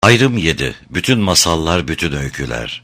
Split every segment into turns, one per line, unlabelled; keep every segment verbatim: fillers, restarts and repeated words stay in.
Ayrım yedi. Bütün masallar, bütün öyküler.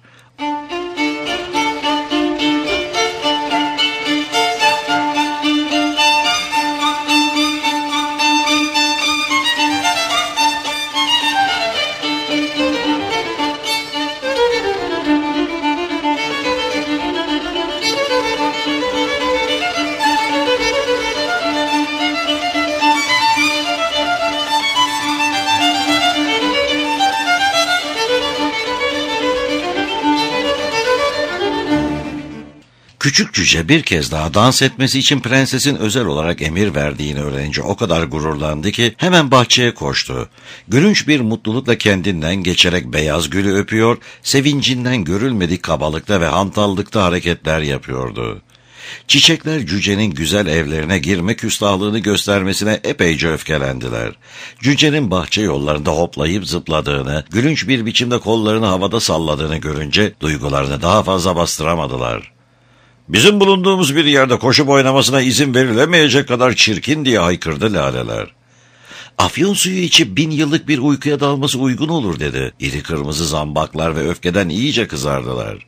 Küçük cüce bir kez daha dans etmesi için prensesin özel olarak emir verdiğini öğrenince o kadar gururlandı ki hemen bahçeye koştu. Gülünç bir mutlulukla kendinden geçerek beyaz gülü öpüyor, sevincinden görülmedik kabalıkta ve hantallıkta hareketler yapıyordu. Çiçekler cücenin güzel evlerine girme küstahlığını göstermesine epeyce öfkelendiler. Cücenin bahçe yollarında hoplayıp zıpladığını, gülünç bir biçimde kollarını havada salladığını görünce duygularını daha fazla bastıramadılar. "Bizim bulunduğumuz bir yerde koşup oynamasına izin verilemeyecek kadar çirkin," diye haykırdı laleler. "Afyon suyu içip bin yıllık bir uykuya dalması uygun olur," dedi. İri kırmızı zambaklar ve öfkeden iyice kızardılar.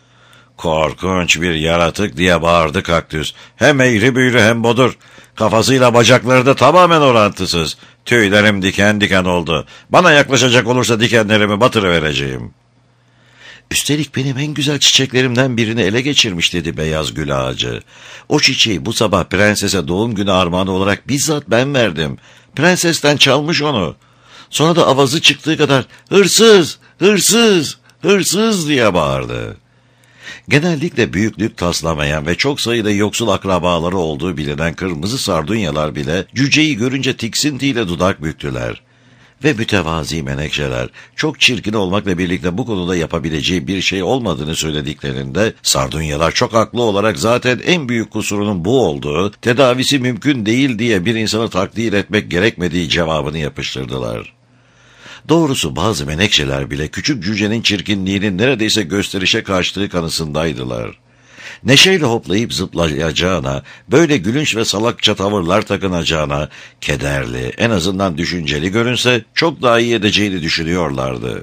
"Korkunç bir yaratık," diye bağırdı kaktüs. "Hem eğri büğrü hem bodur. Kafasıyla bacakları da tamamen orantısız. Tüylerim diken diken oldu. Bana yaklaşacak olursa dikenlerimi batırıvereceğim." "Üstelik benim en güzel çiçeklerimden birini ele geçirmiş," dedi beyaz gül ağacı. "O çiçeği bu sabah prensese doğum günü armağanı olarak bizzat ben verdim. Prensesten çalmış onu. Sonra da avazı çıktığı kadar hırsız, hırsız, hırsız diye bağırdı." Genellikle büyüklük taslamayan ve çok sayıda yoksul akrabaları olduğu bilinen kırmızı sardunyalar bile cüceyi görünce tiksintiyle dudak büktüler. Ve mütevazi menekşeler çok çirkin olmakla birlikte bu konuda yapabileceği bir şey olmadığını söylediklerinde sardunyalar çok haklı olarak zaten en büyük kusurunun bu olduğu, tedavisi mümkün değil diye bir insanı takdir etmek gerekmediği cevabını yapıştırdılar. Doğrusu bazı menekşeler bile küçük cücenin çirkinliğinin neredeyse gösterişe kaçtığı kanısındaydılar. Neşeyle hoplayıp zıplayacağına, böyle gülünç ve salakça tavırlar takınacağına, kederli, en azından düşünceli görünse çok daha iyi edeceğini düşünüyorlardı.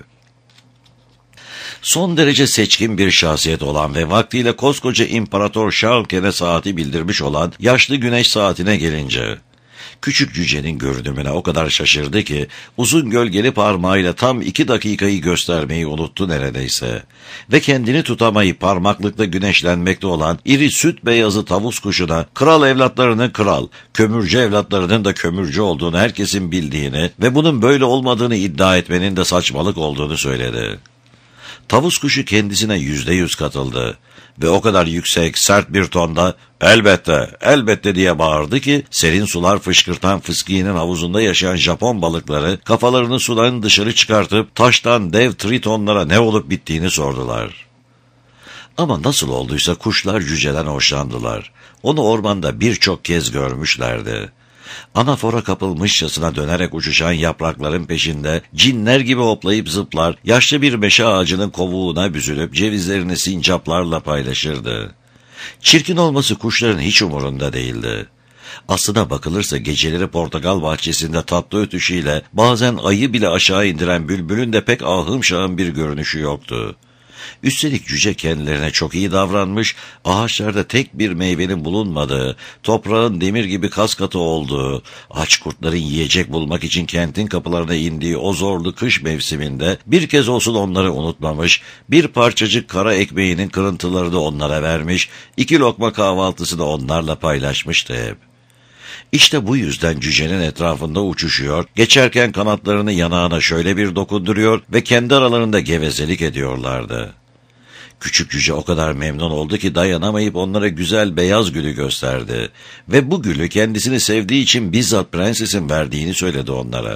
Son derece seçkin bir şahsiyet olan ve vaktiyle koskoca İmparator Şarlken'e saati bildirmiş olan yaşlı güneş saatine gelince, küçük cücenin görünümüne o kadar şaşırdı ki uzun gölgeli parmağıyla tam iki dakikayı göstermeyi unuttu neredeyse. Ve kendini tutamayıp parmaklıkta güneşlenmekte olan iri süt beyazı tavus kuşuna kral evlatlarının kral, kömürcü evlatlarının da kömürcü olduğunu herkesin bildiğini ve bunun böyle olmadığını iddia etmenin de saçmalık olduğunu söyledi. Tavus kuşu kendisine yüzde yüz katıldı ve o kadar yüksek, sert bir tonda "Elbette, elbette" diye bağırdı ki serin sular fışkırtan fıskiyenin havuzunda yaşayan Japon balıkları kafalarını suların dışarı çıkartıp taştan dev tritonlara ne olup bittiğini sordular. Ama nasıl olduysa kuşlar cüceden hoşlandılar. Onu ormanda birçok kez görmüşlerdi. Anafora kapılmışçasına dönerek uçuşan yaprakların peşinde cinler gibi hoplayıp zıplar, yaşlı bir meşe ağacının kovuğuna büzülüp cevizlerini sincaplarla paylaşırdı. Çirkin olması kuşların hiç umurunda değildi. Aslına bakılırsa geceleri portakal bahçesinde tatlı ötüşüyle bazen ayı bile aşağı indiren bülbülün de pek ahım şahım bir görünüşü yoktu. Üstelik cüce kendilerine çok iyi davranmış, ağaçlarda tek bir meyvenin bulunmadığı, toprağın demir gibi kas katı olduğu, aç kurtların yiyecek bulmak için kentin kapılarına indiği o zorlu kış mevsiminde bir kez olsun onları unutmamış, bir parçacık kara ekmeğinin kırıntılarını onlara vermiş, iki lokma kahvaltısını onlarla paylaşmıştı hep. İşte bu yüzden cücenin etrafında uçuşuyor, geçerken kanatlarını yanağına şöyle bir dokunduruyor ve kendi aralarında gevezelik ediyorlardı. Küçük cüce o kadar memnun oldu ki dayanamayıp onlara güzel beyaz gülü gösterdi ve bu gülü kendisini sevdiği için bizzat prensesin verdiğini söyledi onlara.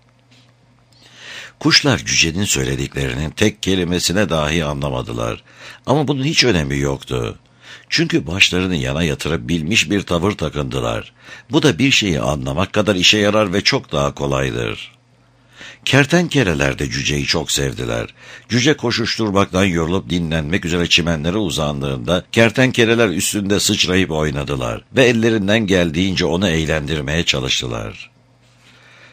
Kuşlar cücenin söylediklerinin tek kelimesine dahi anlamadılar ama bunun hiç önemi yoktu. Çünkü başlarını yana yatırıp bilmiş bir tavır takındılar. Bu da bir şeyi anlamak kadar işe yarar ve çok daha kolaydır. Kertenkeleler de cüceyi çok sevdiler. Cüce koşuşturmaktan yorulup dinlenmek üzere çimenlere uzandığında kertenkeleler üstünde sıçrayıp oynadılar ve ellerinden geldiğince onu eğlendirmeye çalıştılar.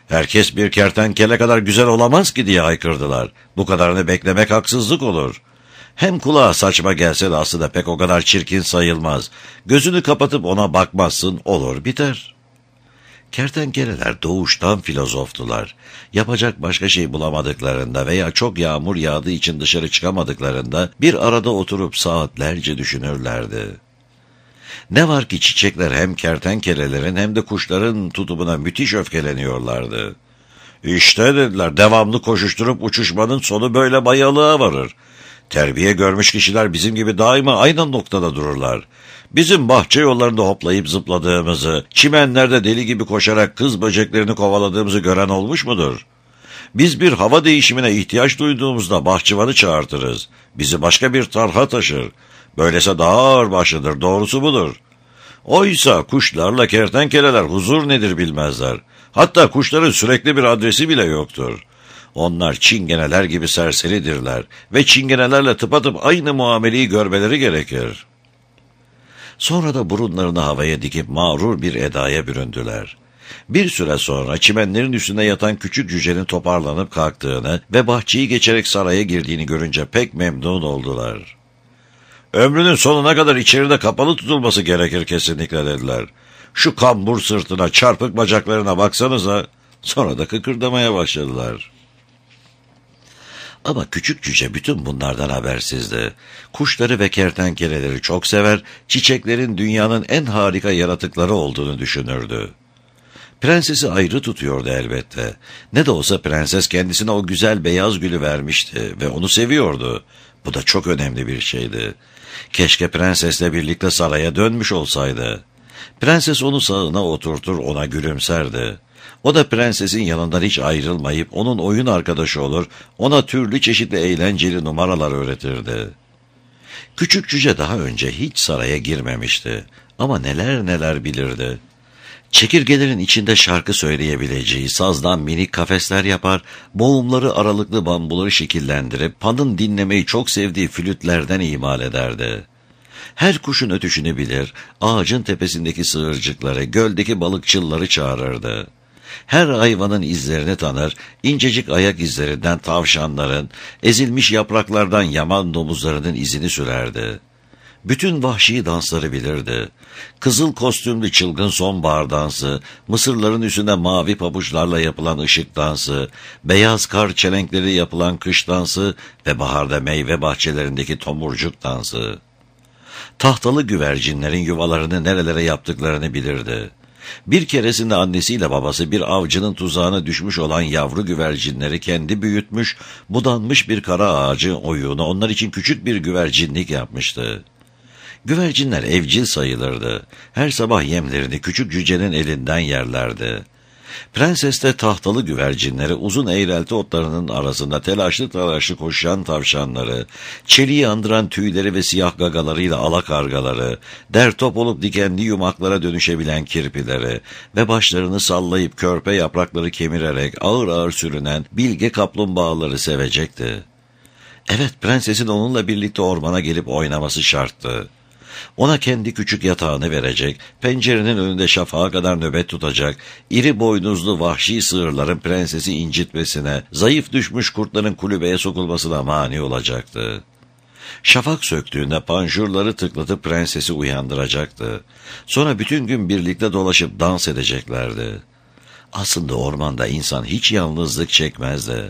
Herkes bir kertenkele kadar güzel olamaz ki diye haykırdılar. Bu kadarını beklemek haksızlık olur. Hem kulağa saçma gelse de aslında pek o kadar çirkin sayılmaz. Gözünü kapatıp ona bakmazsın, olur biter. Kertenkeleler doğuştan filozoftular. Yapacak başka şey bulamadıklarında veya çok yağmur yağdığı için dışarı çıkamadıklarında bir arada oturup saatlerce düşünürlerdi. Ne var ki çiçekler hem kertenkelelerin hem de kuşların tutumuna müthiş öfkeleniyorlardı. İşte dediler, devamlı koşuşturup uçuşmanın sonu böyle bayalığa varır. Terbiye görmüş kişiler bizim gibi daima aynı noktada dururlar. Bizim bahçe yollarında hoplayıp zıpladığımızı, çimenlerde deli gibi koşarak kız böceklerini kovaladığımızı gören olmuş mudur? Biz bir hava değişimine ihtiyaç duyduğumuzda bahçıvanı çağırtırız. Bizi başka bir tarha taşır. Böylese daha ağır başlıdır, doğrusu budur. Oysa kuşlarla kertenkeleler huzur nedir bilmezler. Hatta kuşların sürekli bir adresi bile yoktur. Onlar çingeneler gibi serseridirler ve çingenelerle tıpatıp aynı muameleyi görmeleri gerekir. Sonra da burunlarını havaya dikip mağrur bir edaya büründüler. Bir süre sonra çimenlerin üstünde yatan küçük cücenin toparlanıp kalktığını ve bahçeyi geçerek saraya girdiğini görünce pek memnun oldular. Ömrünün sonuna kadar içeride kapalı tutulması gerekir kesinlikle dediler. Şu kambur sırtına, çarpık bacaklarına baksanıza. Sonra da kıkırdamaya başladılar. Ama küçük cüce bütün bunlardan habersizdi. Kuşları ve kertenkeleleri çok sever, çiçeklerin dünyanın en harika yaratıkları olduğunu düşünürdü. Prensesi ayrı tutuyordu elbette. Ne de olsa prenses kendisine o güzel beyaz gülü vermişti ve onu seviyordu. Bu da çok önemli bir şeydi. Keşke prensesle birlikte saraya dönmüş olsaydı. Prenses onu sağına oturtur, ona gülümserdi. O da prensesin yanından hiç ayrılmayıp onun oyun arkadaşı olur, ona türlü çeşitli eğlenceli numaralar öğretirdi. Küçük cüce daha önce hiç saraya girmemişti ama neler neler bilirdi. Çekirgelerin içinde şarkı söyleyebileceği sazdan minik kafesler yapar, boğumları aralıklı bambuları şekillendirip Pan'ın dinlemeyi çok sevdiği flütlerden imal ederdi. Her kuşun ötüşünü bilir, ağacın tepesindeki sığırcıkları, göldeki balıkçılları çağırırdı. Her hayvanın izlerini tanır, incecik ayak izlerinden tavşanların, ezilmiş yapraklardan yaman domuzlarının izini sürerdi. Bütün vahşi dansları bilirdi. Kızıl kostümlü çılgın sonbahar dansı, mısırların üstünde mavi pabuçlarla yapılan ışık dansı, beyaz kar çelenkleri yapılan kış dansı ve baharda meyve bahçelerindeki tomurcuk dansı. Tahtalı güvercinlerin yuvalarını nerelere yaptıklarını bilirdi. Bir keresinde annesiyle babası bir avcının tuzağına düşmüş olan yavru güvercinleri kendi büyütmüş, budanmış bir kara ağacı oyuğuna onlar için küçük bir güvercinlik yapmıştı. Güvercinler evcil sayılırdı. Her sabah yemlerini küçük cücenin elinden yerlerdi. Prenses de tahtalı güvercinleri uzun eğrelti otlarının arasında telaşlı telaşlı koşan tavşanları, çeliği andıran tüyleri ve siyah gagalarıyla alakargaları, dertop olup dikenli yumaklara dönüşebilen kirpileri ve başlarını sallayıp körpe yaprakları kemirerek ağır ağır sürünen bilge kaplumbağaları sevecekti. Evet, prensesin onunla birlikte ormana gelip oynaması şarttı. Ona kendi küçük yatağını verecek, pencerenin önünde şafağa kadar nöbet tutacak, iri boynuzlu vahşi sığırların prensesi incitmesine, zayıf düşmüş kurtların kulübeye sokulmasına mani olacaktı. Şafak söktüğünde panjurları tıklatıp prensesi uyandıracaktı. Sonra bütün gün birlikte dolaşıp dans edeceklerdi. Aslında ormanda insan hiç yalnızlık çekmezdi.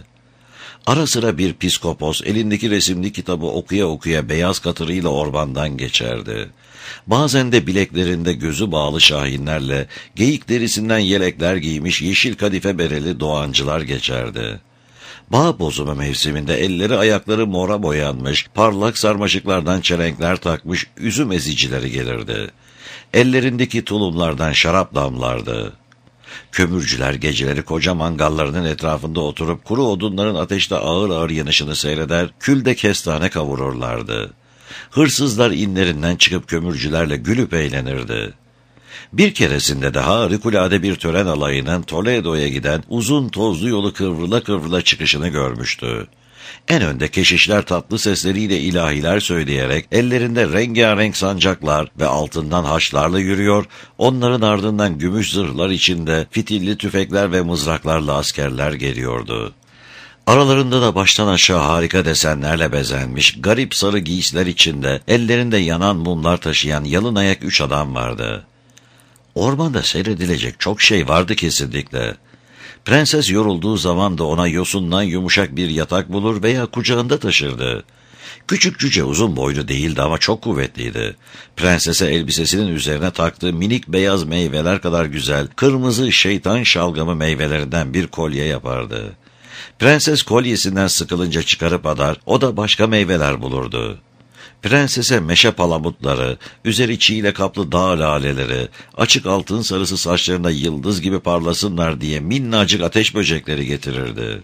Ara sıra bir piskopos elindeki resimli kitabı okuya okuya beyaz katırıyla ormandan geçerdi. Bazen de bileklerinde gözü bağlı şahinlerle geyik derisinden yelekler giymiş yeşil kadife bereli doğancılar geçerdi. Bağ bozumu mevsiminde elleri ayakları mora boyanmış, parlak sarmaşıklardan çelenkler takmış üzüm ezicileri gelirdi. Ellerindeki tulumlardan şarap damlardı. Kömürcüler geceleri koca mangallarının etrafında oturup kuru odunların ateşte ağır ağır yanışını seyreder, külde kestane kavururlardı. Hırsızlar inlerinden çıkıp kömürcülerle gülüp eğlenirdi. Bir keresinde daha harikulade bir tören alayının Toledo'ya giden uzun tozlu yolu kıvrıla kıvrıla çıkışını görmüştü. En önde keşişler tatlı sesleriyle ilahiler söyleyerek ellerinde rengarenk sancaklar ve altından haçlarla yürüyor, onların ardından gümüş zırhlar içinde fitilli tüfekler ve mızraklarla askerler geliyordu. Aralarında da baştan aşağı harika desenlerle bezenmiş, garip sarı giysiler içinde ellerinde yanan mumlar taşıyan yalın ayak üç adam vardı. Ormanda seyredilecek çok şey vardı kesinlikle. Prenses yorulduğu zaman da ona yosundan yumuşak bir yatak bulur veya kucağında taşırdı. Küçük cüce uzun boylu değildi ama çok kuvvetliydi. Prensese elbisesinin üzerine taktığı minik beyaz meyveler kadar güzel, kırmızı şeytan şalgamı meyvelerinden bir kolye yapardı. Prenses kolyesinden sıkılınca çıkarıp adar, o da başka meyveler bulurdu. Prensese meşe palamutları, üzeri çiğle kaplı dağ laleleri, açık altın sarısı saçlarında yıldız gibi parlasınlar diye minnacık ateş böcekleri getirirdi.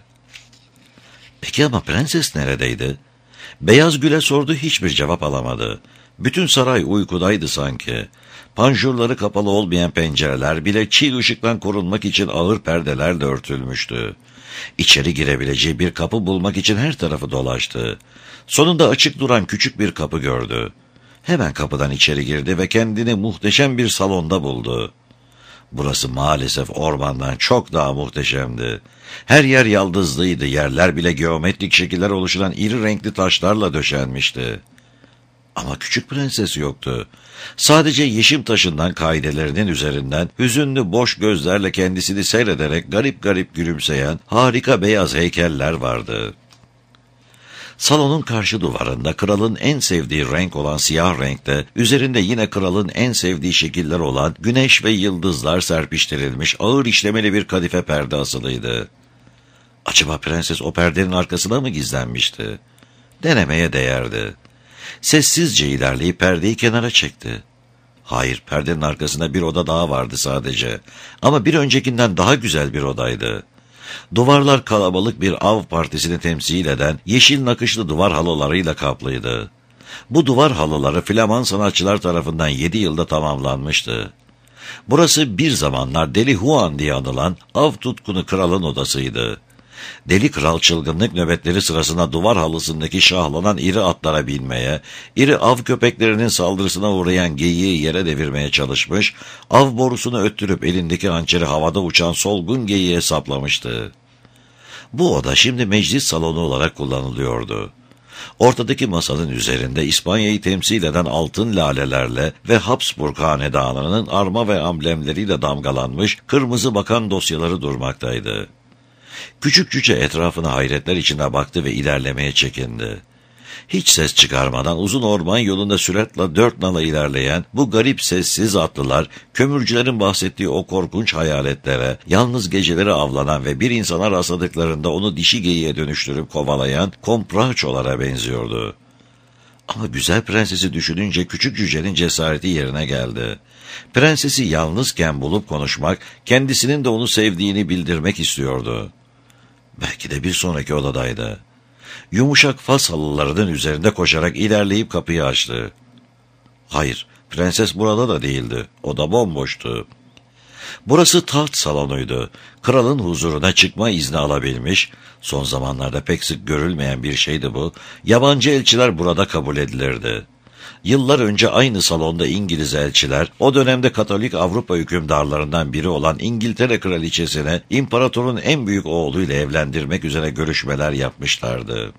Peki ama prenses neredeydi? Beyaz Gül'e sordu, hiçbir cevap alamadı. Bütün saray uykudaydı sanki. Panjurları kapalı olmayan pencereler bile çiğ ışıktan korunmak için ağır perdelerle örtülmüştü. İçeri girebileceği bir kapı bulmak için her tarafı dolaştı. Sonunda açık duran küçük bir kapı gördü. Hemen kapıdan içeri girdi ve kendini muhteşem bir salonda buldu. Burası maalesef ormandan çok daha muhteşemdi. Her yer yaldızlıydı, yerler bile geometrik şekiller oluşturan iri renkli taşlarla döşenmişti. Ama küçük prenses yoktu. Sadece yeşim taşından kaidelerinin üzerinden hüzünlü boş gözlerle kendisini seyrederek garip garip gülümseyen harika beyaz heykeller vardı. Salonun karşı duvarında kralın en sevdiği renk olan siyah renkte, üzerinde yine kralın en sevdiği şekiller olan güneş ve yıldızlar serpiştirilmiş ağır işlemeli bir kadife perde asılıydı. Acaba prenses o perdenin arkasına mı gizlenmişti? Denemeye değerdi. Sessizce ilerleyip perdeyi kenara çekti. Hayır, perdenin arkasında bir oda daha vardı sadece. Ama bir öncekinden daha güzel bir odaydı. Duvarlar kalabalık bir av partisini temsil eden yeşil nakışlı duvar halılarıyla kaplıydı. Bu duvar halıları Flaman sanatçılar tarafından yedi yılda tamamlanmıştı. Burası bir zamanlar Deli Juan diye anılan av tutkunu kralın odasıydı. Deli kral çılgınlık nöbetleri sırasında duvar halısındaki şahlanan iri atlara binmeye, iri av köpeklerinin saldırısına uğrayan geyiği yere devirmeye çalışmış, av borusunu öttürüp elindeki hançeri havada uçan solgun geyiğe saplamıştı. Bu oda şimdi meclis salonu olarak kullanılıyordu. Ortadaki masanın üzerinde İspanya'yı temsil eden altın lalelerle ve Habsburg hanedanının arma ve amblemleriyle damgalanmış kırmızı bakan dosyaları durmaktaydı. Küçük cüce etrafına hayretler içine baktı ve ilerlemeye çekindi. Hiç ses çıkarmadan uzun orman yolunda süratle dört nala ilerleyen bu garip sessiz atlılar, kömürcülerin bahsettiği o korkunç hayaletlere, yalnız geceleri avlanan ve bir insana rastladıklarında onu dişi geyiğe dönüştürüp kovalayan kompraçolara benziyordu. Ama güzel prensesi düşününce küçük cücenin cesareti yerine geldi. Prensesi yalnızken bulup konuşmak, kendisinin de onu sevdiğini bildirmek istiyordu. Belki de bir sonraki odadaydı. Yumuşak fas halılarının üzerinde koşarak ilerleyip kapıyı açtı. Hayır, prenses burada da değildi. Oda bomboştu. Burası taht salonuydu. Kralın huzuruna çıkma izni alabilmiş, son zamanlarda pek sık görülmeyen bir şeydi bu, yabancı elçiler burada kabul edilirdi. Yıllar önce aynı salonda İngiliz elçiler, o dönemde Katolik Avrupa hükümdarlarından biri olan İngiltere kraliçesine imparatorun en büyük oğluyla evlendirmek üzere görüşmeler yapmışlardı.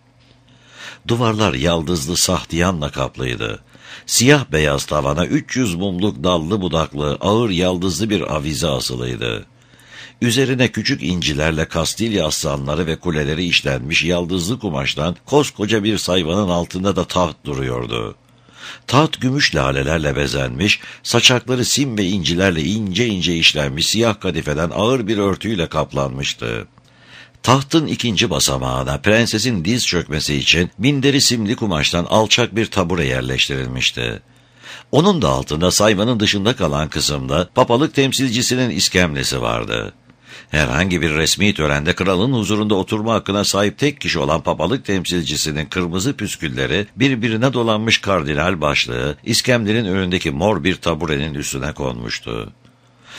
Duvarlar yaldızlı sahtiyanla kaplıydı. Siyah beyaz tavana üç yüz mumluk dallı budaklı ağır yaldızlı bir avize asılıydı. Üzerine küçük incilerle Kastilya aslanları ve kuleleri işlenmiş yaldızlı kumaştan koskoca bir sayvanın altında da taht duruyordu. Taht gümüş lalelerle bezenmiş, saçakları sim ve incilerle ince ince işlenmiş siyah kadifeden ağır bir örtüyle kaplanmıştı. Tahtın ikinci basamağına prensesin diz çökmesi için minderi simli kumaştan alçak bir tabure yerleştirilmişti. Onun da altında sayvanın dışında kalan kısımda papalık temsilcisinin iskemlesi vardı. Herhangi bir resmi törende kralın huzurunda oturma hakkına sahip tek kişi olan papalık temsilcisinin kırmızı püskülleri birbirine dolanmış kardinal başlığı iskemlenin önündeki mor bir taburenin üstüne konmuştu.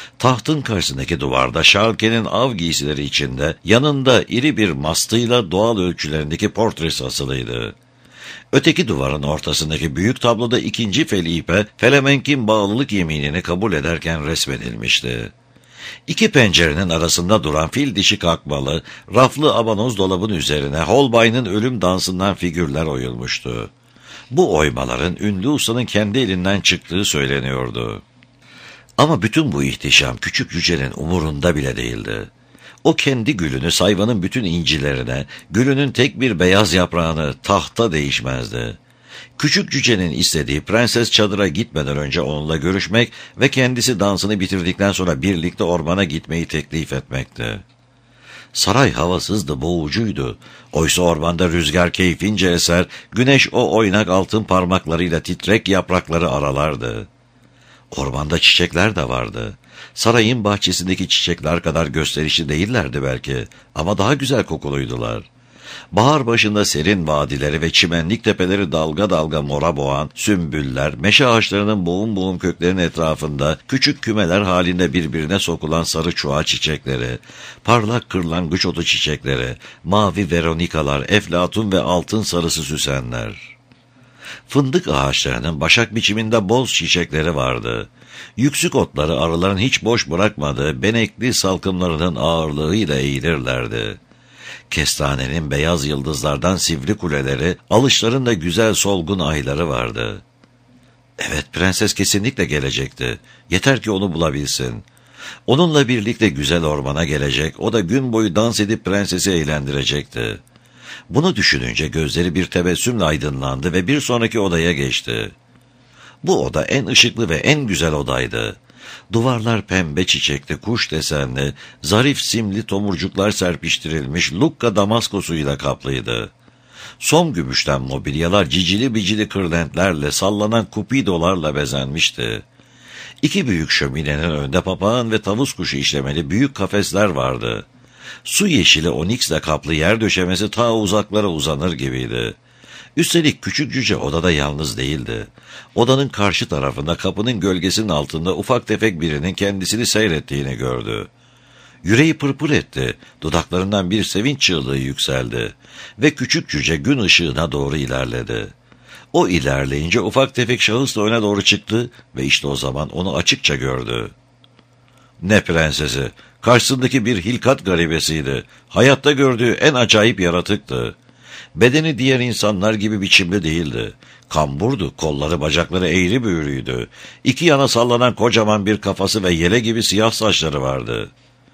Tahtın karşısındaki duvarda Şarke'nin av giysileri içinde yanında iri bir mastıyla doğal ölçülerindeki portresi asılıydı. Öteki duvarın ortasındaki büyük tabloda ikinci Felipe, Felemenk'in bağlılık yeminini kabul ederken resmedilmişti. İki pencerenin arasında duran fil dişi kalkmalı, raflı abanoz dolabın üzerine Holbein'in ölüm dansından figürler oyulmuştu. Bu oymaların ünlü ustanın kendi elinden çıktığı söyleniyordu. Ama bütün bu ihtişam küçük cücenin umurunda bile değildi. O kendi gülünü sayvanın bütün incilerine, gülünün tek bir beyaz yaprağını tahta değişmezdi. Küçük cücenin istediği prenses çadıra gitmeden önce onunla görüşmek ve kendisi dansını bitirdikten sonra birlikte ormana gitmeyi teklif etmekti. Saray havasızdı, boğucuydu. Oysa ormanda rüzgar keyfince eser, güneş o oynak altın parmaklarıyla titrek yaprakları aralardı. Ormanda çiçekler de vardı. Sarayın bahçesindeki çiçekler kadar gösterişli değillerdi belki ama daha güzel kokuluydular. Bahar başında serin vadileri ve çimenlik tepeleri dalga dalga mora boğan sümbüller, meşe ağaçlarının boğum boğum köklerinin etrafında küçük kümeler halinde birbirine sokulan sarı çuha çiçekleri, parlak kırlangıç otu çiçekleri, mavi veronikalar, eflatun ve altın sarısı süsenler. Fındık ağaçlarının başak biçiminde boz çiçekleri vardı. Yüksük otları arıların hiç boş bırakmadığı benekli salkımlarının ağırlığıyla eğilirlerdi. Kestanenin beyaz yıldızlardan sivri kuleleri, alışların da güzel solgun ayları vardı. Evet, prenses kesinlikle gelecekti. Yeter ki onu bulabilsin. Onunla birlikte güzel ormana gelecek, o da gün boyu dans edip prensesi eğlendirecekti. Bunu düşününce gözleri bir tebessümle aydınlandı ve bir sonraki odaya geçti. Bu oda en ışıklı ve en güzel odaydı. Duvarlar pembe çiçekli, kuş desenli, zarif simli tomurcuklar serpiştirilmiş lukka damaskosuyla kaplıydı. Som gümüşten mobilyalar cicili bicili kırlentlerle, sallanan kupidolarla bezenmişti. İki büyük şöminenin önünde papağan ve tavus kuşu işlemeli büyük kafesler vardı. Su yeşili oniksle kaplı yer döşemesi ta uzaklara uzanır gibiydi. Üstelik küçük cüce odada yalnız değildi. Odanın karşı tarafında kapının gölgesinin altında ufak tefek birinin kendisini seyrettiğini gördü. Yüreği pırpır etti, dudaklarından bir sevinç çığlığı yükseldi ve küçük cüce gün ışığına doğru ilerledi. O ilerleyince ufak tefek şahıs da öne doğru çıktı ve işte o zaman onu açıkça gördü. Ne prensesi, karşısındaki bir hilkat garibesiydi. Hayatta gördüğü en acayip yaratıktı. Bedeni diğer insanlar gibi biçimli değildi. Kamburdu, kolları bacakları eğri büğrüydü. İki yana sallanan kocaman bir kafası ve yele gibi siyah saçları vardı.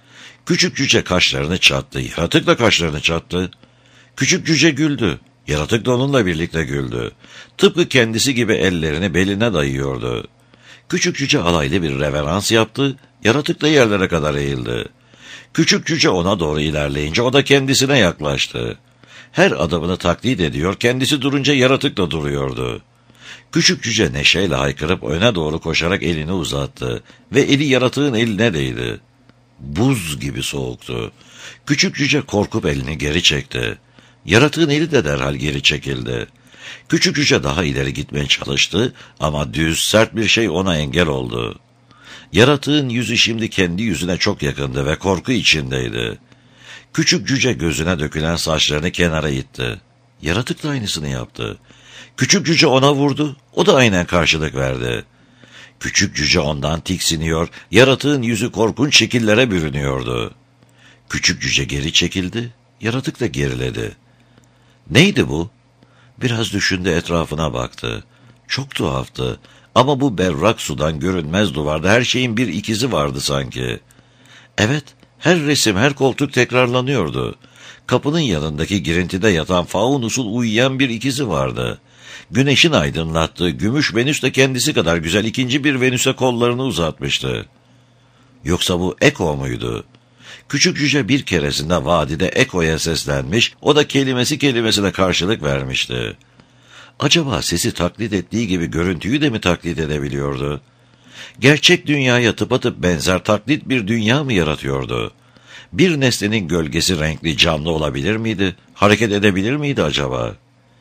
Küçük cüce kaşlarını çattı, yaratık da kaşlarını çattı. Küçük cüce güldü, yaratık da onunla birlikte güldü. Tıpkı kendisi gibi ellerini beline dayıyordu. Küçük cüce alaylı bir reverans yaptı, yaratık da yerlere kadar eğildi. Küçük cüce ona doğru ilerleyince o da kendisine yaklaştı. Her adımını taklit ediyor, kendisi durunca yaratık da duruyordu. Küçük cüce neşeyle haykırıp öne doğru koşarak elini uzattı ve eli yaratığın eline değdi. Buz gibi soğuktu. Küçük cüce korkup elini geri çekti. Yaratığın eli de derhal geri çekildi. Küçük cüce daha ileri gitmeye çalıştı ama düz, sert bir şey ona engel oldu. Yaratığın yüzü şimdi kendi yüzüne çok yakındı ve korku içindeydi. Küçük cüce gözüne dökülen saçlarını kenara itti. Yaratık da aynısını yaptı. Küçük cüce ona vurdu, o da aynen karşılık verdi. Küçük cüce ondan tiksiniyor, yaratığın yüzü korkunç şekillere bürünüyordu. Küçük cüce geri çekildi, yaratık da geriledi. Neydi bu? Biraz düşündü, etrafına baktı. Çok tuhaftı ama bu berrak sudan görünmez duvarda her şeyin bir ikizi vardı sanki. Evet, her resim, her koltuk tekrarlanıyordu. Kapının yanındaki girintide yatan faunusul uyuyan bir ikizi vardı. Güneşin aydınlattığı gümüş Venüs de kendisi kadar güzel ikinci bir Venüs'e kollarını uzatmıştı. Yoksa bu Eko muydu? Küçük cüce bir keresinde vadide Eko'ya seslenmiş, o da kelimesi kelimesine karşılık vermişti. Acaba sesi taklit ettiği gibi görüntüyü de mi taklit edebiliyordu? Gerçek dünyaya tıpatıp benzer taklit bir dünya mı yaratıyordu? Bir nesnenin gölgesi renkli, canlı olabilir miydi? Hareket edebilir miydi acaba?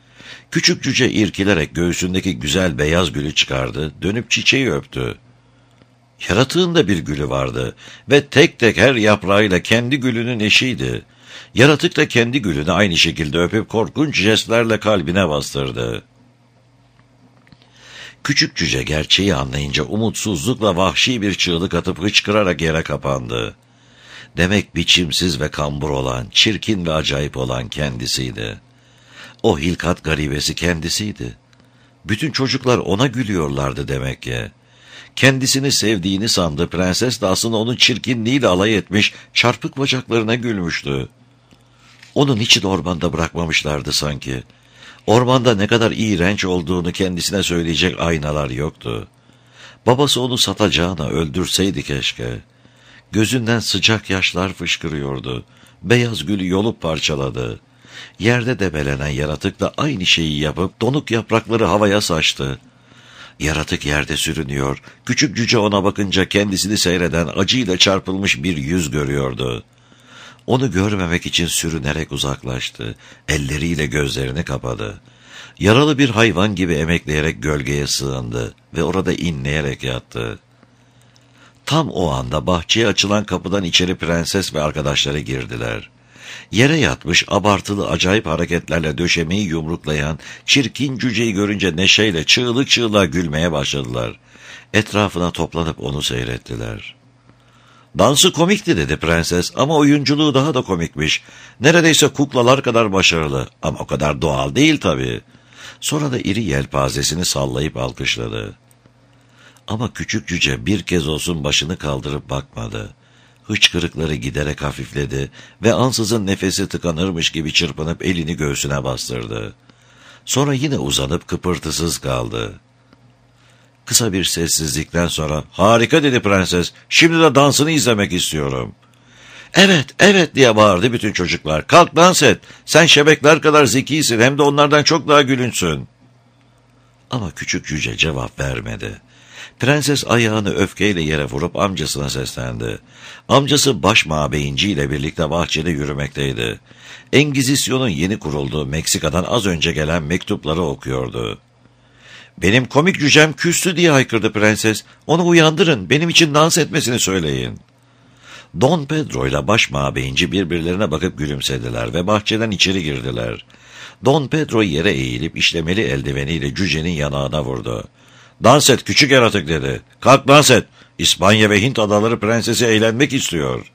Küçük cüce irkilerek göğsündeki güzel beyaz gülü çıkardı, dönüp çiçeği öptü. Yaratığın da bir gülü vardı ve tek tek her yaprağıyla kendi gülünün eşiydi. Yaratık da kendi gülünü aynı şekilde öpüp korkunç jestlerle kalbine bastırdı. Küçük cüce gerçeği anlayınca umutsuzlukla vahşi bir çığlık atıp hıçkırarak yere kapandı. Demek biçimsiz ve kambur olan, çirkin ve acayip olan kendisiydi. O hilkat garibesi kendisiydi. Bütün çocuklar ona gülüyorlardı demek ki. Kendisini sevdiğini sandı, prenses de aslında onun çirkinliğiyle alay etmiş, çarpık bacaklarına gülmüştü. Onun için ormanda bırakmamışlardı sanki. Ormanda ne kadar iğrenç olduğunu kendisine söyleyecek aynalar yoktu. Babası onu satacağına öldürseydi keşke. Gözünden sıcak yaşlar fışkırıyordu. Beyaz gülü yolup parçaladı. Yerde debelenen yaratık da aynı şeyi yapıp donuk yaprakları havaya saçtı. Yaratık yerde sürünüyor. Küçük cüce ona bakınca kendisini seyreden acıyla çarpılmış bir yüz görüyordu. Onu görmemek için sürünerek uzaklaştı. Elleriyle gözlerini kapadı. Yaralı bir hayvan gibi emekleyerek gölgeye sığındı ve orada inleyerek yattı. Tam o anda bahçeye açılan kapıdan içeri prenses ve arkadaşları girdiler. Yere yatmış, abartılı acayip hareketlerle döşemeyi yumruklayan çirkin cüceyi görünce neşeyle çığlık çığlığa gülmeye başladılar. Etrafına toplanıp onu seyrettiler. "Dansı komikti," dedi prenses, "ama oyunculuğu daha da komikmiş. Neredeyse kuklalar kadar başarılı ama o kadar doğal değil tabii." Sonra da iri yelpazesini sallayıp alkışladı. Ama küçük cüce bir kez olsun başını kaldırıp bakmadı. Hıçkırıkları giderek hafifledi ve ansızın nefesi tıkanırmış gibi çırpınıp elini göğsüne bastırdı. Sonra yine uzanıp kıpırtısız kaldı. Kısa bir sessizlikten sonra "Harika," dedi prenses, "şimdi de dansını izlemek istiyorum." "Evet, evet," diye bağırdı bütün çocuklar. "Kalk dans et. Sen şebekler kadar zekisin, hem de onlardan çok daha gülünçsün." Ama küçük cüce cevap vermedi. Prenses ayağını öfkeyle yere vurup amcasına seslendi. Amcası baş mabeyinci ile birlikte bahçede yürümekteydi. Engizisyon'un yeni kurulduğu Meksika'dan az önce gelen mektupları okuyordu. "Benim komik cücem küstü," diye haykırdı prenses. "Onu uyandırın, benim için dans etmesini söyleyin." Don Pedro ile baş mabeyinci birbirlerine bakıp gülümsediler ve bahçeden içeri girdiler. Don Pedro yere eğilip işlemeli eldiveniyle cücenin yanağına vurdu. "Dans et küçük yaratık," dedi. "Kalk dans et. İspanya ve Hint adaları prensesi eğlenmek istiyor."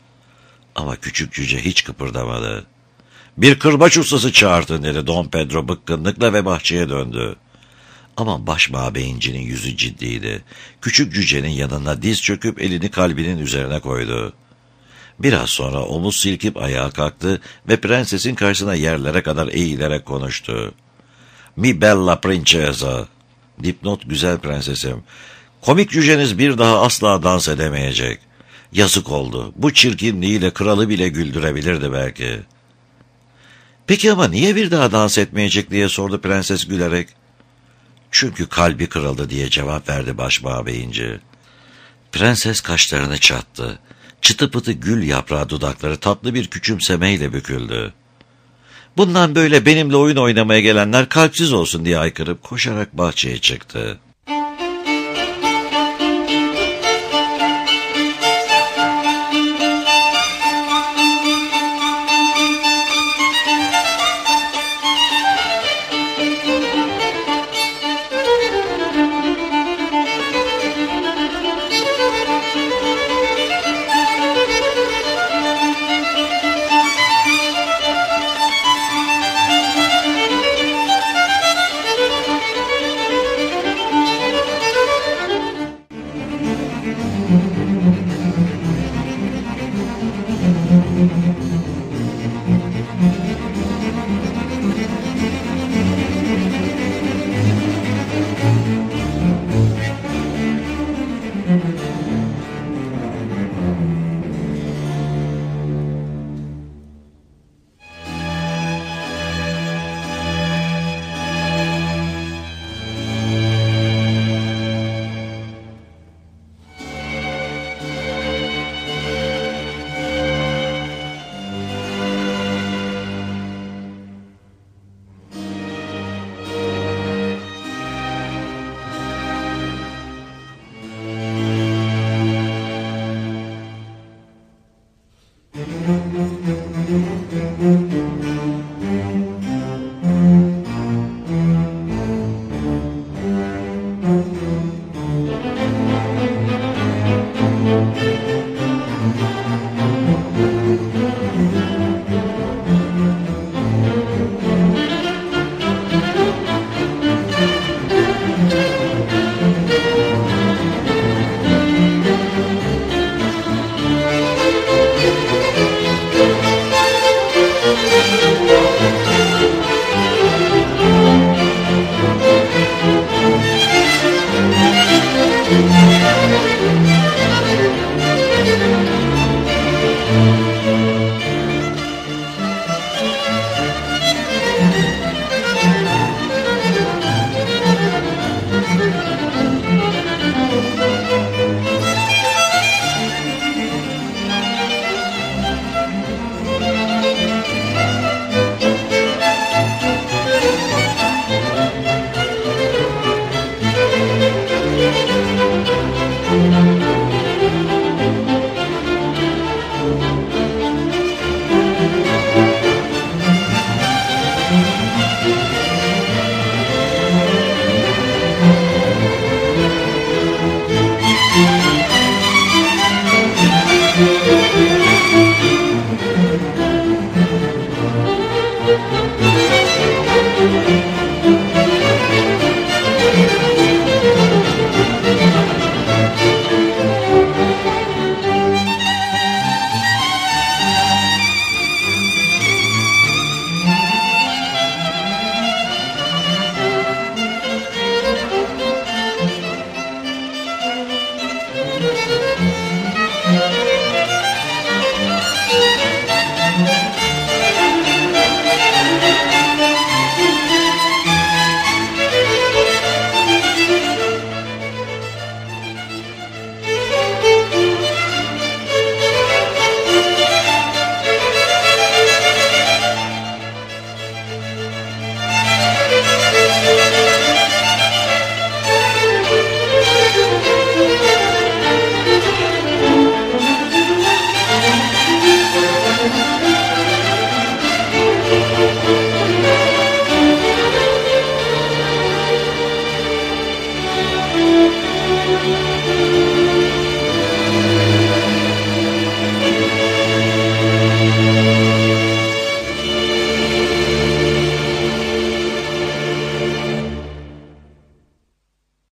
Ama küçük cüce hiç kıpırdamadı. "Bir kırbaç ustası çağırtın," dedi Don Pedro bıkkınlıkla ve bahçeye döndü. Ama baş mabeyincinin yüzü ciddiydi. Küçük cücenin yanına diz çöküp elini kalbinin üzerine koydu. Biraz sonra omuz silkip ayağa kalktı ve prensesin karşısına yerlere kadar eğilerek konuştu. "Mi bella princesa," dipnot güzel prensesim, "komik cüceniz bir daha asla dans edemeyecek. Yazık oldu. Bu çirkinliğiyle kralı bile güldürebilirdi belki." "Peki ama niye bir daha dans etmeyecek?" diye sordu prenses gülerek. "Çünkü kalbi kırıldı," diye cevap verdi baş mabeyinci. Prenses kaşlarını çattı. Çıtı pıtı gül yaprağı dudakları tatlı bir küçümsemeyle büküldü. "Bundan böyle benimle oyun oynamaya gelenler kalpsiz olsun," diye haykırıp koşarak bahçeye çıktı.